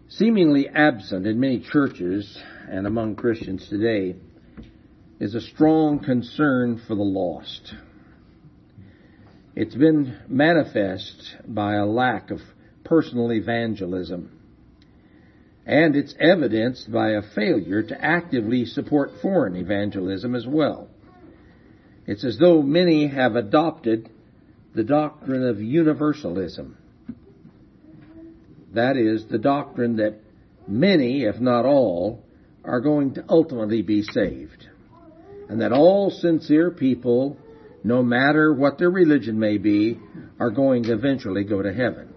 Seemingly absent in many churches and among Christians today is a strong concern for the lost. It's been manifest by a lack of personal evangelism, and it's evidenced by a failure to actively support foreign evangelism as well. It's as though many have adopted the doctrine of universalism. That is, the doctrine that many, if not all, are going to ultimately be saved. And that all sincere people, no matter what their religion may be, are going to eventually go to heaven.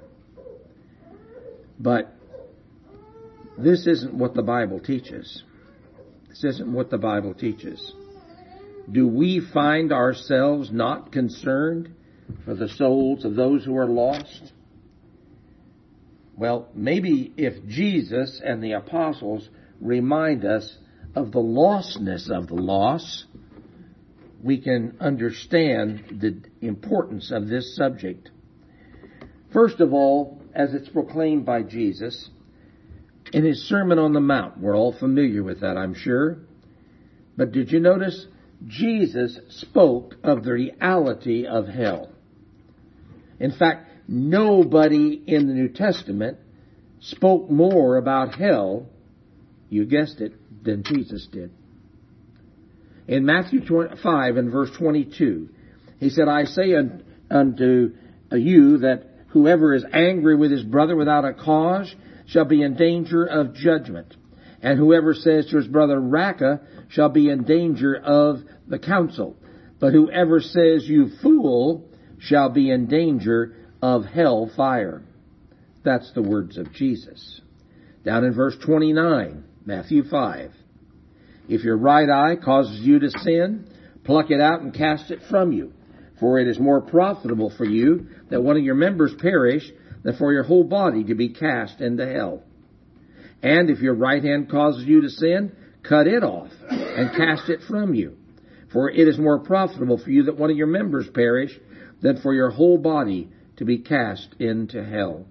But this isn't what the Bible teaches. This isn't what the Bible teaches. Do we find ourselves not concerned for the souls of those who are lost? Well, maybe if Jesus and the apostles remind us of the lostness of the lost, we can understand the importance of this subject. First of all, as it's proclaimed by Jesus in his Sermon on the Mount. We're all familiar with that, I'm sure. But did you notice Jesus spoke of the reality of hell? In fact, nobody in the New Testament spoke more about hell, you guessed it, than Jesus did. In Matthew 5 and verse 22, he said, I say unto you that whoever is angry with his brother without a cause shall be in danger of judgment. And whoever says to his brother, Raca, shall be in danger of the council. But whoever says, you fool, shall be in danger of hell fire. That's the words of Jesus. Down in verse 29, Matthew 5. If your right eye causes you to sin, pluck it out and cast it from you. For it is more profitable for you that one of your members perish than for your whole body to be cast into hell. And if your right hand causes you to sin, cut it off and cast it from you. For it is more profitable for you that one of your members perish than for your whole body to be cast into hell.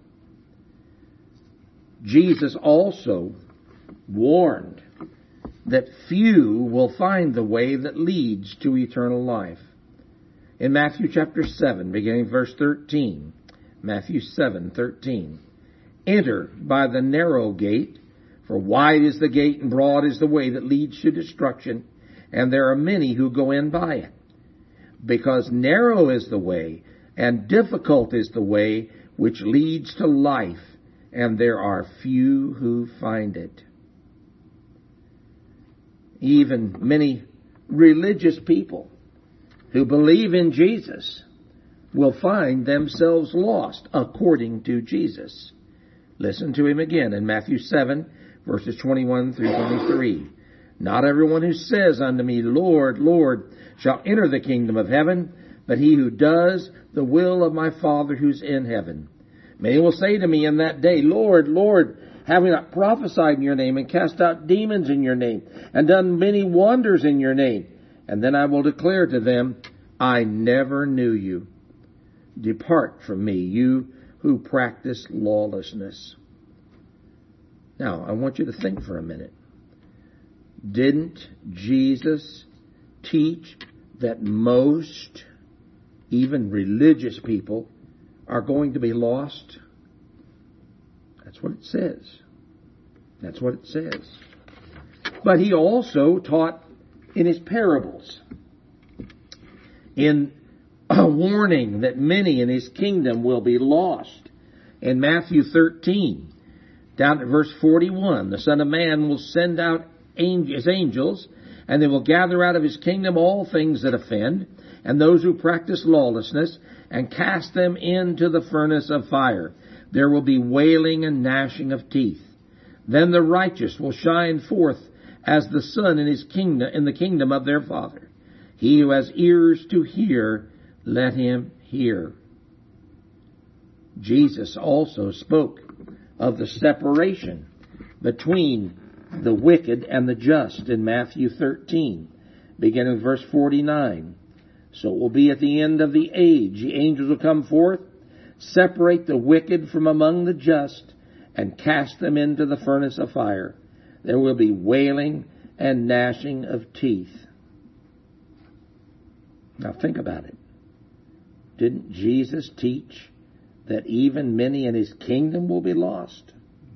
Jesus also warned that few will find the way that leads to eternal life. In Matthew chapter 7, beginning verse 13, Matthew 7:13, enter by the narrow gate, for wide is the gate and broad is the way that leads to destruction, and there are many who go in by it. Because narrow is the way, and difficult is the way which leads to life, and there are few who find it. Even many religious people who believe in Jesus will find themselves lost according to Jesus. Listen to him again in Matthew 7, verses 21 through 23. Not everyone who says unto me, Lord, Lord, shall enter the kingdom of heaven, but he who does the will of my Father who's in heaven. Many will say to me in that day, Lord, Lord, have we not prophesied in your name, and cast out demons in your name, and done many wonders in your name? And then I will declare to them, I never knew you. Depart from me, you who practice lawlessness. Now, I want you to think for a minute. Didn't Jesus teach that most, even religious people, are going to be lost? That's what it says. That's what it says. But he also taught in his parables, in a warning that many in his kingdom will be lost. In Matthew 13, down at verse 41, the Son of Man will send out his angels, and they will gather out of his kingdom all things that offend, and those who practice lawlessness, and cast them into the furnace of fire. There will be wailing and gnashing of teeth. Then the righteous will shine forth as the sun in his kingdom, in the kingdom of their Father. He who has ears to hear, let him hear. Jesus also spoke of the separation between the wicked and the just in Matthew 13, beginning with verse 49. So it will be at the end of the age. The angels will come forth, separate the wicked from among the just, and cast them into the furnace of fire. There will be wailing and gnashing of teeth. Now think about it. Didn't Jesus teach that even many in his kingdom will be lost?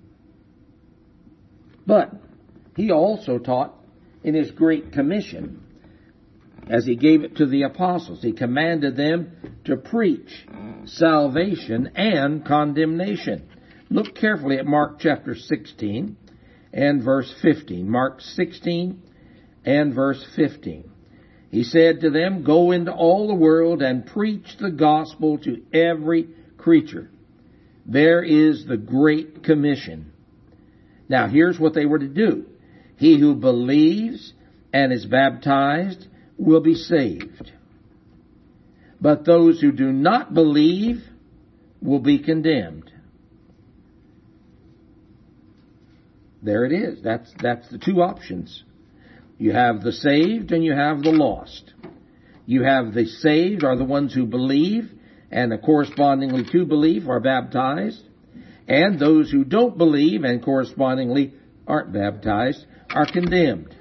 But he also taught in his Great Commission, as he gave it to the apostles, he commanded them to preach salvation and condemnation. Look carefully at Mark chapter 16 and verse 15. Mark 16 and verse 15. He said to them, "Go into all the world and preach the gospel to every creature." There is the Great Commission. Now here's what they were to do. He who believes and is baptized will be saved. But those who do not believe will be condemned. There it is. That's the two options. You have the saved and you have the lost. You have the saved are the ones who believe and correspondingly to belief are baptized. And those who don't believe and correspondingly aren't baptized are condemned.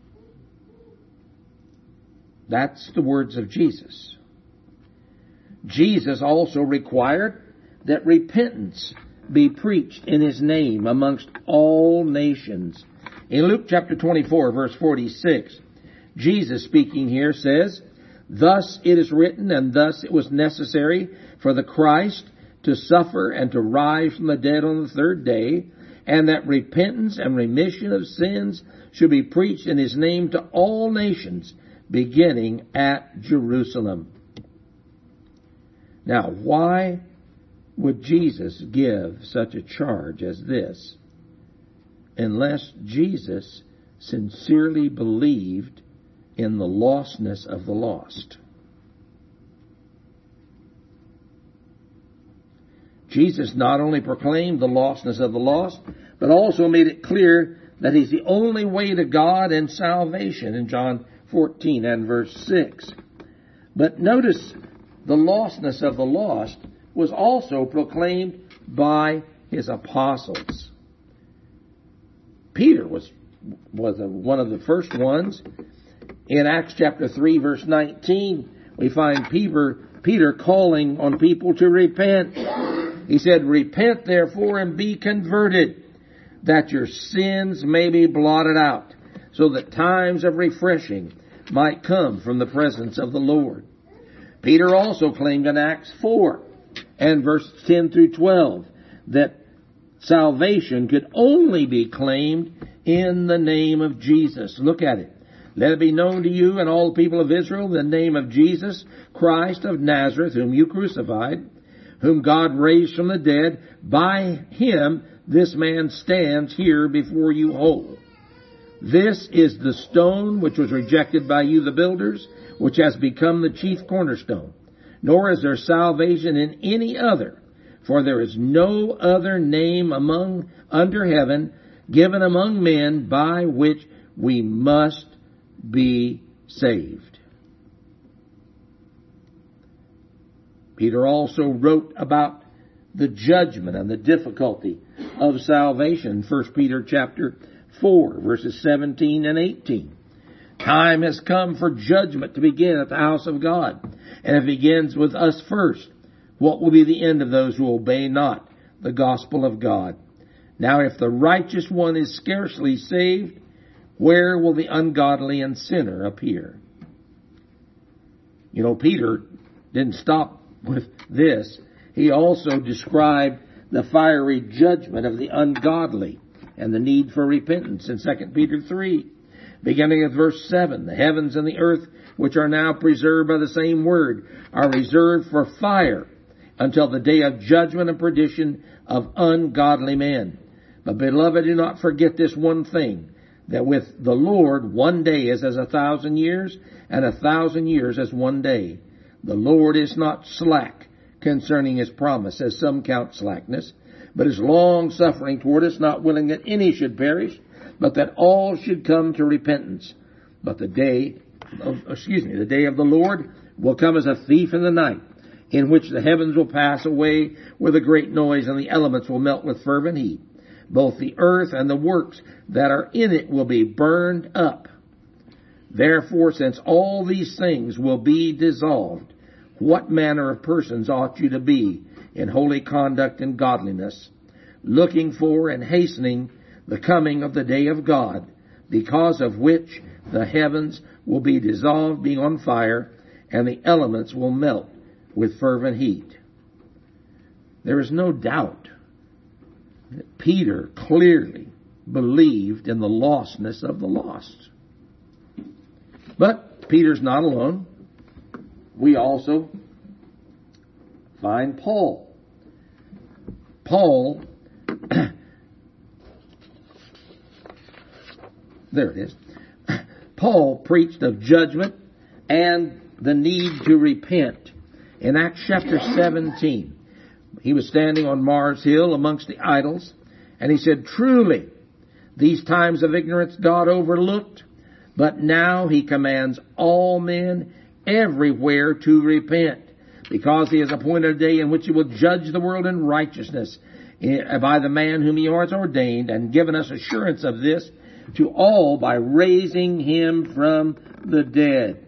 That's the words of Jesus. Jesus also required that repentance be preached in his name amongst all nations. In Luke chapter 24, verse 46, Jesus speaking here says, "Thus it is written, and thus it was necessary for the Christ to suffer and to rise from the dead on the third day, and that repentance and remission of sins should be preached in his name to all nations, beginning at Jerusalem." Now, why would Jesus give such a charge as this unless Jesus sincerely believed in the lostness of the lost? Jesus not only proclaimed the lostness of the lost, but also made it clear that he's the only way to God and salvation in John 14 and verse 6. But notice the lostness of the lost was also proclaimed by his apostles. Peter was one of the first ones. In Acts chapter 3 verse 19, we find Peter calling on people to repent. He said, "Repent therefore and be converted, that your sins may be blotted out, so that times of refreshing might come from the presence of the Lord." Peter also claimed in Acts 4 and verse 10 through 12 that salvation could only be claimed in the name of Jesus. Look at it. "Let it be known to you and all the people of Israel the name of Jesus Christ of Nazareth, whom you crucified, whom God raised from the dead. By him this man stands here before you whole. This is the stone which was rejected by you, the builders, which has become the chief cornerstone. Nor is there salvation in any other, for there is no other name under heaven given among men by which we must be saved." Peter also wrote about the judgment and the difficulty of salvation. 1 Peter chapter 4, verses 17 and 18. Time has come for judgment to begin at the house of God, and it begins with us first. What will be the end of those who obey not the gospel of God? Now, if the righteous one is scarcely saved, where will the ungodly and sinner appear? You know, Peter didn't stop with this. He also described the fiery judgment of the ungodly and the need for repentance in 2 Peter 3. Beginning at verse 7, "The heavens and the earth, which are now preserved by the same word, are reserved for fire until the day of judgment and perdition of ungodly men. But beloved, do not forget this one thing, that with the Lord 1 day is as 1,000 years, and 1,000 years as 1 day. The Lord is not slack concerning his promise, as some count slackness, but is long-suffering toward us, not willing that any should perish, but that all should come to repentance. But the day of the Lord will come as a thief in the night, in which the heavens will pass away with a great noise, and the elements will melt with fervent heat. both the earth and the works that are in it will be burned up. Therefore, since all these things will be dissolved, what manner of persons ought you to be in holy conduct and godliness, looking for and hastening the coming of the day of God, because of which the heavens will be dissolved, being on fire, and the elements will melt with fervent heat. There is no doubt that Peter clearly believed in the lostness of the lost. But Peter's not alone. We also find Paul. There it is. Paul preached of judgment and the need to repent. In Acts chapter 17, he was standing on Mars Hill amongst the idols, and he said, "Truly, these times of ignorance God overlooked, but now he commands all men everywhere to repent, because he has appointed a day in which he will judge the world in righteousness by the man whom he has ordained, and given us assurance of this to all by raising him from the dead."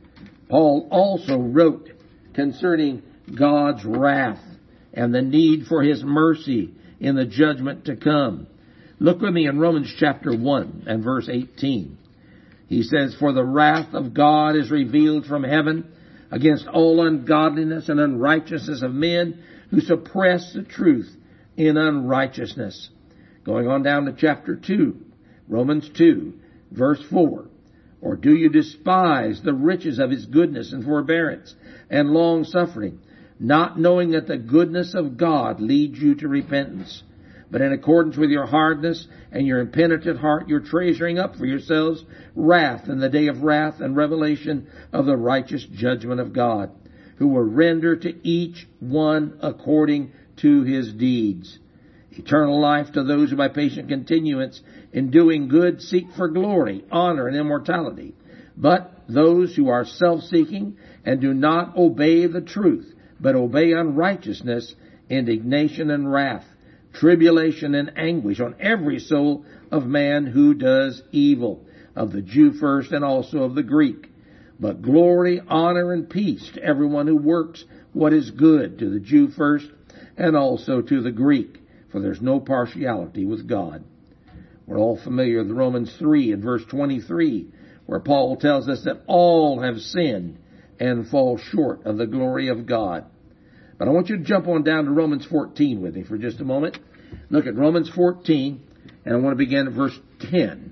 Paul also wrote concerning God's wrath and the need for his mercy in the judgment to come. Look with me in Romans chapter 1 and verse 18. He says, "For the wrath of God is revealed from heaven against all ungodliness and unrighteousness of men who suppress the truth in unrighteousness." Going on down to chapter 2, Romans 2, verse 4. "Or do you despise the riches of his goodness and forbearance and long suffering, not knowing that the goodness of God leads you to repentance? But in accordance with your hardness and your impenitent heart, you're treasuring up for yourselves wrath in the day of wrath and revelation of the righteous judgment of God, who will render to each one according to his deeds. Eternal life to those who by patient continuance in doing good seek for glory, honor, and immortality. But those who are self-seeking and do not obey the truth, but obey unrighteousness, indignation and wrath, tribulation and anguish on every soul of man who does evil, of the Jew first and also of the Greek. But glory, honor, and peace to everyone who works what is good, to the Jew first and also to the Greek. For there's no partiality with God." We're all familiar with Romans 3 and verse 23, where Paul tells us that all have sinned and fall short of the glory of God. But I want you to jump on down to Romans 14 with me for just a moment. Look at Romans 14, and I want to begin at verse 10.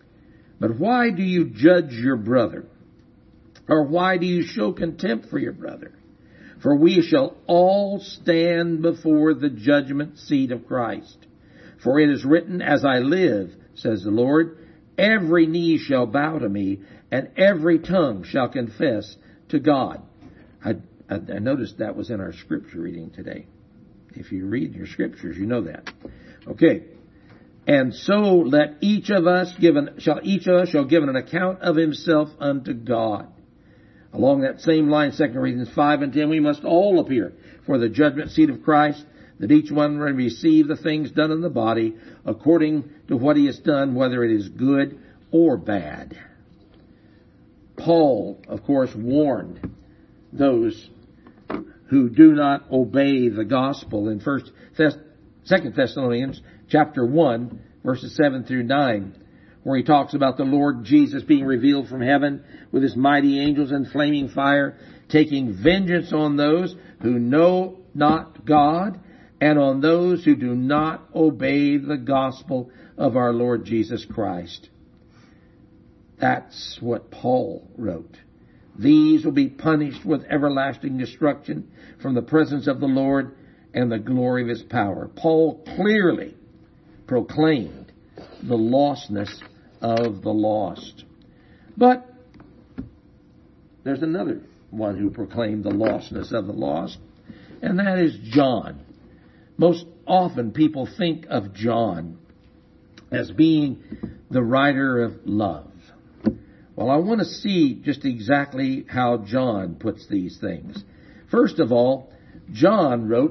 "But why do you judge your brother? Or why do you show contempt for your brother? For we shall all stand before the judgment seat of Christ. For it is written, 'As I live, says the Lord, every knee shall bow to me, and every tongue shall confess to God.'" I noticed that was in our scripture reading today. If you read your scriptures, you know that. Okay. "And so each of us shall give an account of himself unto God." Along that same line, 2 Corinthians 5 and 10, we must all appear for the judgment seat of Christ, that each one may receive the things done in the body according to what he has done, whether it is good or bad. Paul, of course, warned those who do not obey the gospel in 2 Thessalonians chapter 1, verses 7 through 9, where he talks about the Lord Jesus being revealed from heaven with his mighty angels in flaming fire, taking vengeance on those who know not God and on those who do not obey the gospel of our Lord Jesus Christ. That's what Paul wrote. "These will be punished with everlasting destruction from the presence of the Lord and the glory of his power." Paul clearly proclaimed the lostness of the lost. But there's another one who proclaimed the lostness of the lost, and that is John. Most often people think of John as being the writer of love. Well, I want to see just exactly how John puts these things. First of all, John wrote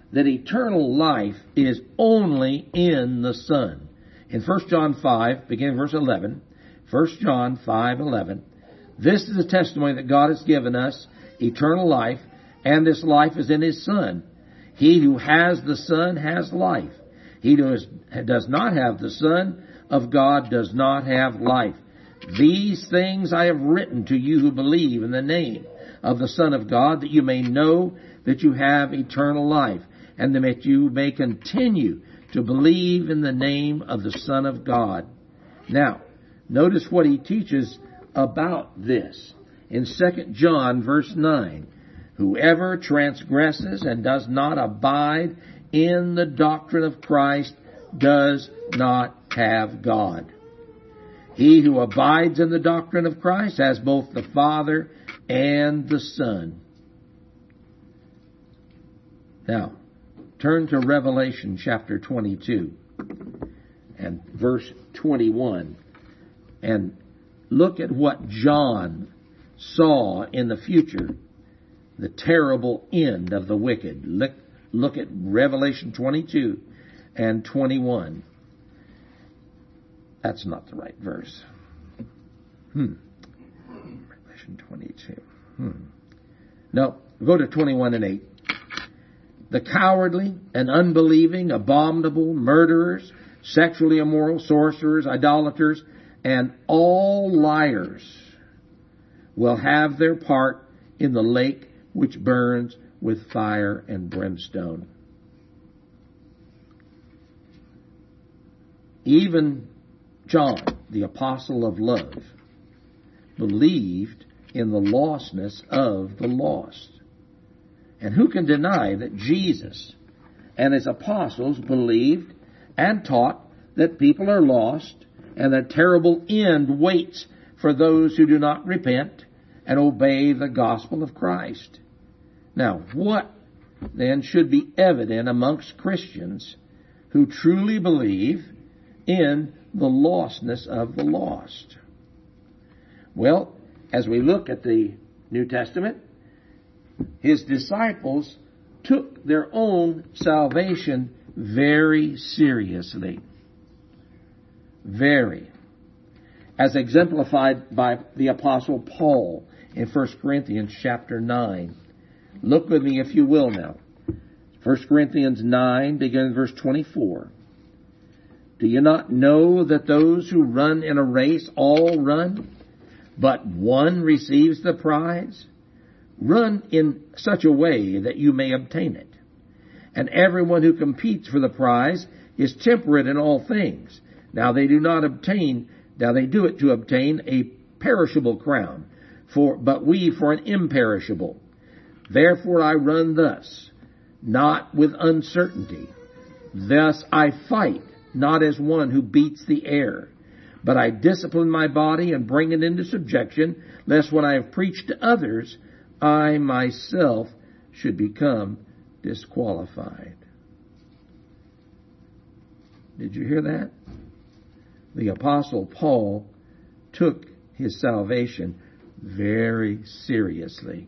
that eternal life is only in the Son. In 1 John 5, beginning verse 11, 1 John 5:11, this is the testimony that God has given us, eternal life, and this life is in His Son. He who has the Son has life. He who does not have the Son of God does not have life. These things I have written to you who believe in the name of the Son of God, that you may know that you have eternal life, and that you may continue to believe in the name of the Son of God. Now, notice what he teaches about this. In 2 John verse 9, whoever transgresses and does not abide in the doctrine of Christ does not have God. He who abides in the doctrine of Christ has both the Father and the Son. Now, turn to Revelation chapter 22 and verse 21 and look at what John saw in the future, the terrible end of the wicked. Look at Revelation 22 and 21. That's not the right verse. Revelation 22. No, go to 21 and 8. The cowardly and unbelieving, abominable, murderers, sexually immoral, sorcerers, idolaters, and all liars will have their part in the lake which burns with fire and brimstone. Even John, the apostle of love, believed in the lostness of the lost. And who can deny that Jesus and His apostles believed and taught that people are lost and a terrible end waits for those who do not repent and obey the gospel of Christ? Now, what then should be evident amongst Christians who truly believe in the lostness of the lost? Well, as we look at the New Testament, His disciples took their own salvation very seriously. Very. As exemplified by the Apostle Paul in 1 Corinthians chapter 9. Look with me if you will now. 1 Corinthians 9, beginning verse 24. Do you not know that those who run in a race all run, but one receives the prize? Run in such a way that you may obtain it. And everyone who competes for the prize is temperate in all things. Now they do it to obtain a perishable crown, but we for an imperishable. Therefore I run thus, not with uncertainty. Thus I fight, not as one who beats the air, but I discipline my body and bring it into subjection, lest when I have preached to others, I myself should become disqualified. Did you hear that? The Apostle Paul took his salvation very seriously.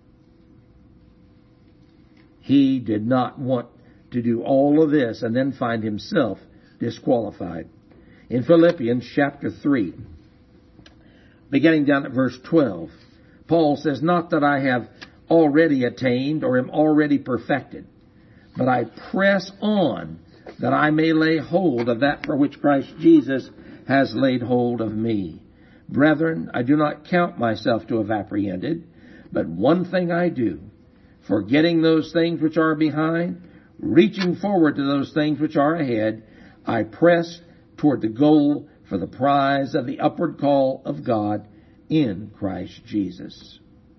He did not want to do all of this and then find himself disqualified. In Philippians chapter 3, beginning down at verse 12, Paul says, not that I have already attained or am already perfected, but I press on that I may lay hold of that for which Christ Jesus has laid hold of me. Brethren, I do not count myself to have apprehended, but one thing I do, forgetting those things which are behind, reaching forward to those things which are ahead, I press toward the goal for the prize of the upward call of God in Christ Jesus.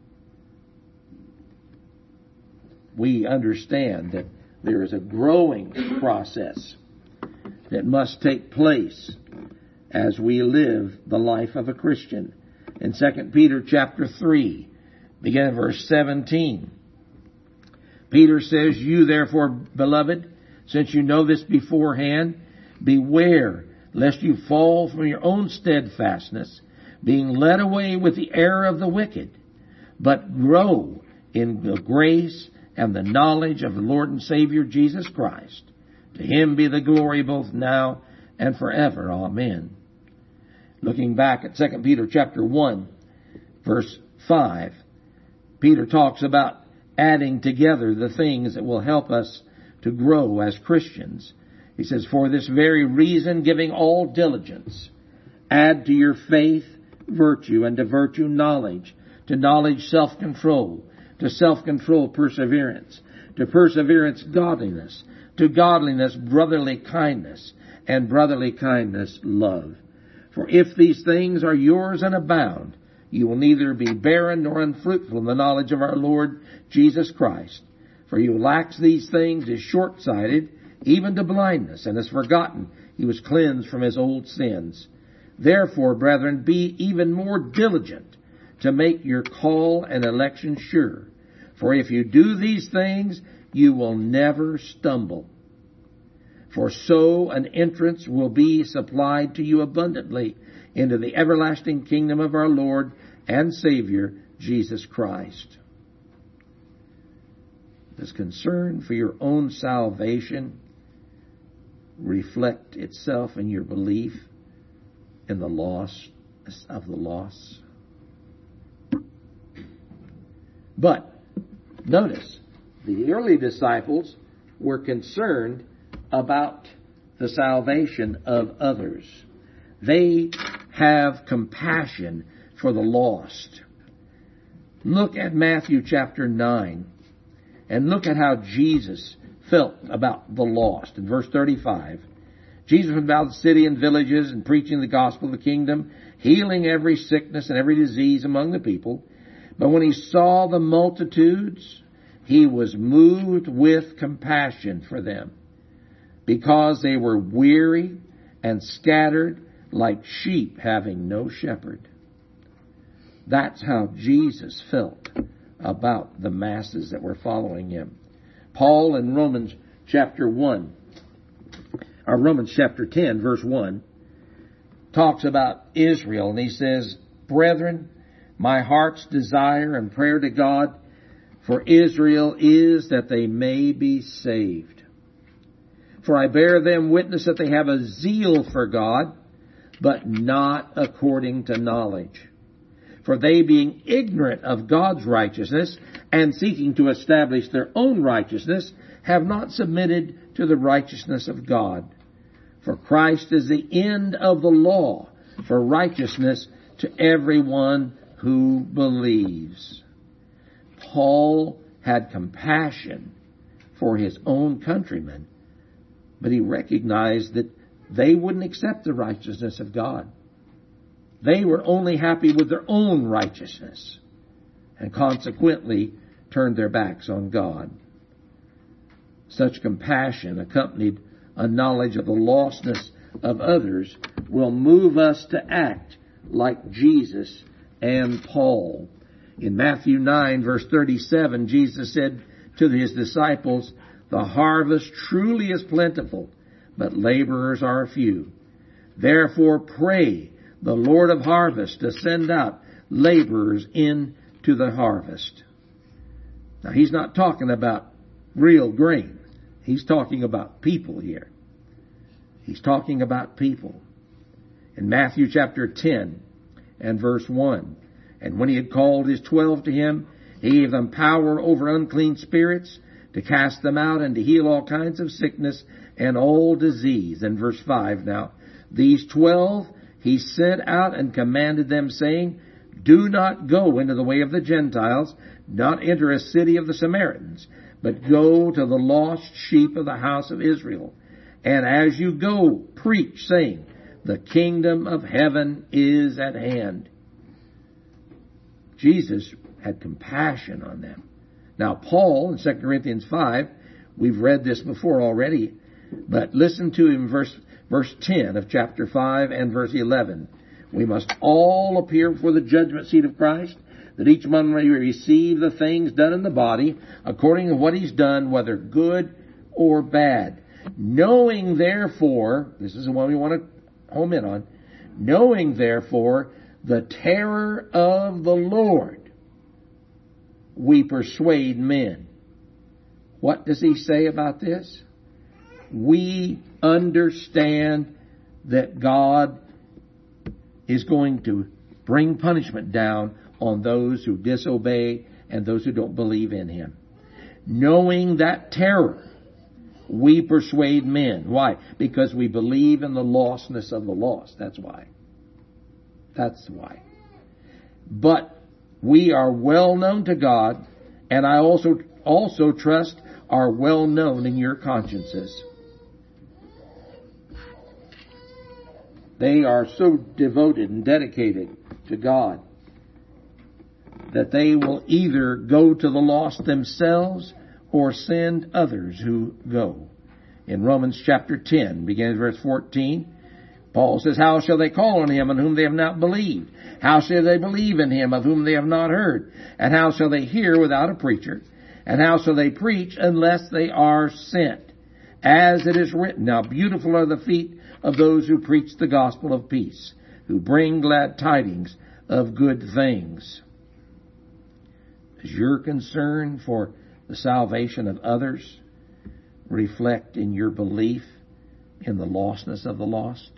We understand that there is a growing process that must take place as we live the life of a Christian. In 2 Peter chapter 3, beginning verse 17, Peter says, you therefore, beloved, since you know this beforehand, beware lest you fall from your own steadfastness, being led away with the error of the wicked, but grow in the grace and the knowledge of the Lord and Savior Jesus Christ. To Him be the glory both now and forever. Amen. Looking back at 2 Peter chapter 1, verse 5, Peter talks about adding together the things that will help us to grow as Christians. He says, for this very reason, giving all diligence, add to your faith virtue, and to virtue knowledge, to knowledge self-control, to self-control perseverance, to perseverance godliness, to godliness brotherly kindness, and brotherly kindness love. For if these things are yours and abound, you will neither be barren nor unfruitful in the knowledge of our Lord Jesus Christ. For he who lacks these things is short-sighted, even to blindness, and has forgotten he was cleansed from his old sins. Therefore, brethren, be even more diligent to make your call and election sure. For if you do these things, you will never stumble. For so an entrance will be supplied to you abundantly into the everlasting kingdom of our Lord and Savior, Jesus Christ. Does concern for your own salvation reflect itself in your belief in the loss of the lost? But notice, the early disciples were concerned about the salvation of others. They have compassion for the lost. Look at Matthew chapter 9 and look at how Jesus felt about the lost. In verse 35, Jesus went about the city and villages and preaching the gospel of the kingdom, healing every sickness and every disease among the people. But when he saw the multitudes, he was moved with compassion for them, because they were weary and scattered like sheep having no shepherd. That's how Jesus felt about the masses that were following him. Paul in Romans chapter 10, verse 1, talks about Israel, and he says, brethren, my heart's desire and prayer to God for Israel is that they may be saved. For I bear them witness that they have a zeal for God, but not according to knowledge. For they, being ignorant of God's righteousness and seeking to establish their own righteousness, have not submitted to the righteousness of God. For Christ is the end of the law for righteousness to everyone who believes. Paul had compassion for his own countrymen, but he recognized that they wouldn't accept the righteousness of God. They were only happy with their own righteousness and consequently turned their backs on God. Such compassion, accompanied a knowledge of the lostness of others, will move us to act like Jesus and Paul. In Matthew 9, verse 37, Jesus said to his disciples, the harvest truly is plentiful, but laborers are few. Therefore pray the Lord of harvest to send out laborers into the harvest. Now, he's not talking about real grain. He's talking about people here. He's talking about people. In Matthew chapter 10 and verse 1, and when he had called his 12 to him, he gave them power over unclean spirits to cast them out and to heal all kinds of sickness and all disease. In verse 5 now, these 12 he sent out and commanded them, saying, do not go into the way of the Gentiles, not enter a city of the Samaritans, but go to the lost sheep of the house of Israel. And as you go, preach, saying, the kingdom of heaven is at hand. Jesus had compassion on them. Now, Paul, in 2 Corinthians 5, we've read this before already, but listen to him, verse 10 of chapter 5 and verse 11. We must all appear before the judgment seat of Christ, that each one may receive the things done in the body, according to what he's done, whether good or bad. Knowing, therefore, this is the one we want to home in on, knowing, therefore, the terror of the Lord, we persuade men. What does he say about this? We understand that God is going to bring punishment down on those who disobey and those who don't believe in him. Knowing that terror, we persuade men. Why? Because we believe in the lostness of the lost. That's why. That's why. But we are well known to God, and I also trust are well known in your consciences. They are so devoted and dedicated to God that they will either go to the lost themselves or send others who go. In Romans chapter 10, beginning verse 14, Paul says, how shall they call on him on whom they have not believed? How shall they believe in him of whom they have not heard? And how shall they hear without a preacher? And how shall they preach unless they are sent? As it is written, now beautiful are the feet of those who preach the gospel of peace, who bring glad tidings of good things. Does your concern for the salvation of others reflect in your belief in the lostness of the lost?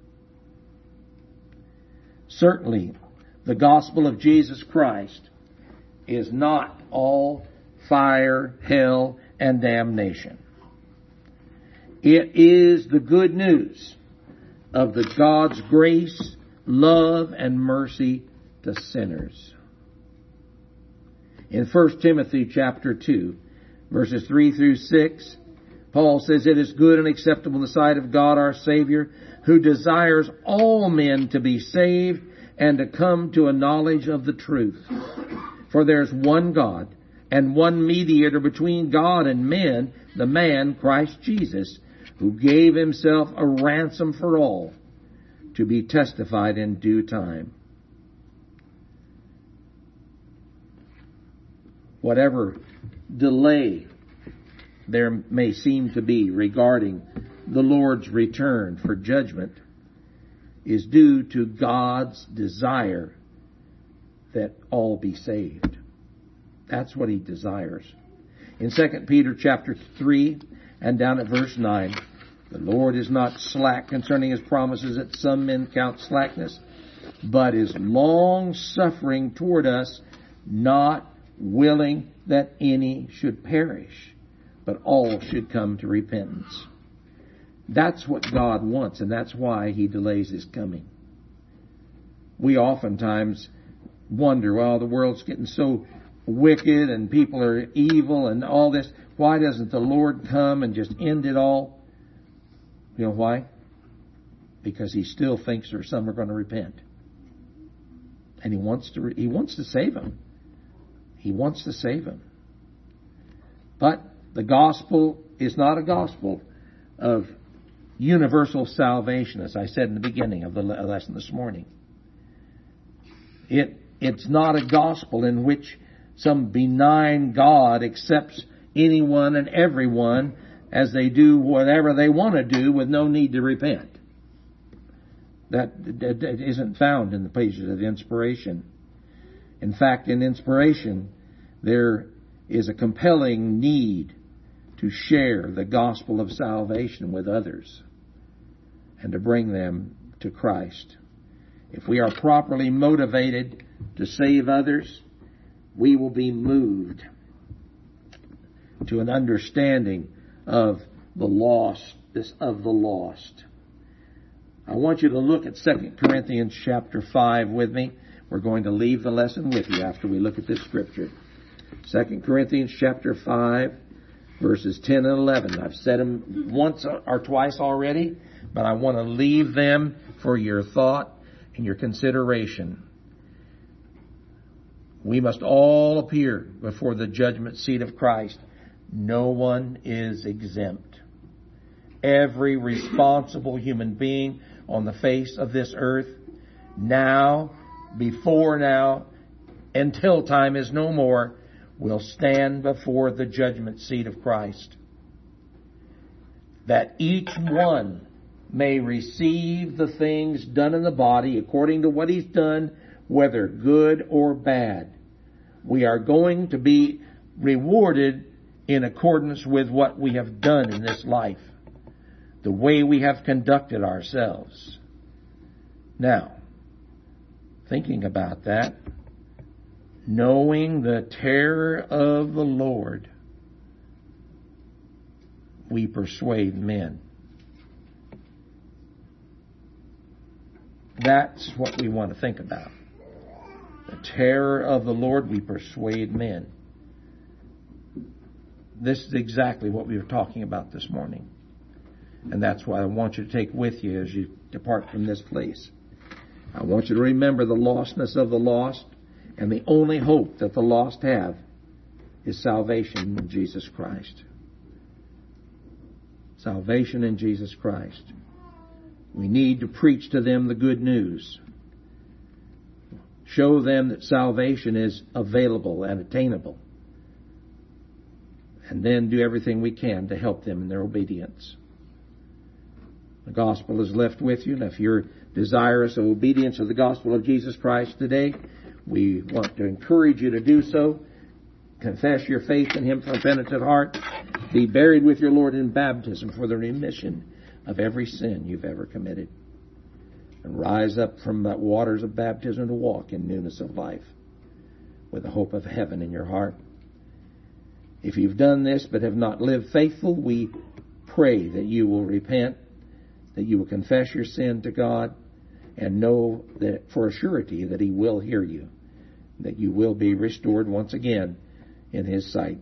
Certainly, the gospel of Jesus Christ is not all fire, hell, and damnation. It is the good news of the God's grace, love, and mercy to sinners. In 1 Timothy chapter 2, verses 3 through 6, Paul says, it is good and acceptable in the sight of God our Savior, who desires all men to be saved and to come to a knowledge of the truth. For there is one God and one mediator between God and men, the man Christ Jesus, who gave himself a ransom for all, to be testified in due time. Whatever delay there may seem to be regarding the Lord's return for judgment is due to God's desire that all be saved. That's what he desires. In 2 Peter chapter 3 and down at verse 9, the Lord is not slack concerning his promises, that some men count slackness, but is long-suffering toward us, not willing that any should perish, but all should come to repentance. That's what God wants, and that's why he delays his coming. We oftentimes wonder, well, the world's getting so wicked and people are evil and all this. Why doesn't the Lord come and just end it all? You know why? Because he still thinks there's some are going to repent. And he wants to save them. He wants to save them. But the gospel is not a gospel of universal salvation, as I said in the beginning of the lesson this morning. It's not a gospel in which some benign God accepts anyone and everyone as they do whatever they want to do with no need to repent. That isn't found in the pages of inspiration. In fact, in inspiration, there is a compelling need to share the gospel of salvation with others and to bring them to Christ. If we are properly motivated to save others, we will be moved to an understanding of the lost. I want you to look at 2 Corinthians chapter 5 with me. We're going to leave the lesson with you after we look at this scripture. 2 Corinthians chapter 5, verses 10 and 11. I've said them once or twice already, but I want to leave them for your thought and your consideration. We must all appear before the judgment seat of Christ. No one is exempt. Every responsible human being on the face of this earth, now, before now, until time is no more, will stand before the judgment seat of Christ. That each one may receive the things done in the body according to what he's done, whether good or bad. We are going to be rewarded in accordance with what we have done in this life, the way we have conducted ourselves. Now, thinking about that, knowing the terror of the Lord, we persuade men. That's what we want to think about. The terror of the Lord, we persuade men. This is exactly what we were talking about this morning. And that's why I want you to take with you as you depart from this place. I want you to remember the lostness of the lost, and the only hope that the lost have is salvation in Jesus Christ. Salvation in Jesus Christ. We need to preach to them the good news. Show them that salvation is available and attainable. And then do everything we can to help them in their obedience. The gospel is left with you, and if you're desirous of obedience of the gospel of Jesus Christ today, we want to encourage you to do so. Confess your faith in Him from a penitent heart. Be buried with your Lord in baptism for the remission of every sin you've ever committed. And rise up from the waters of baptism to walk in newness of life with the hope of heaven in your heart. If you've done this but have not lived faithful, we pray that you will repent, that you will confess your sin to God, and know that for a surety that He will hear you, that you will be restored once again in His sight.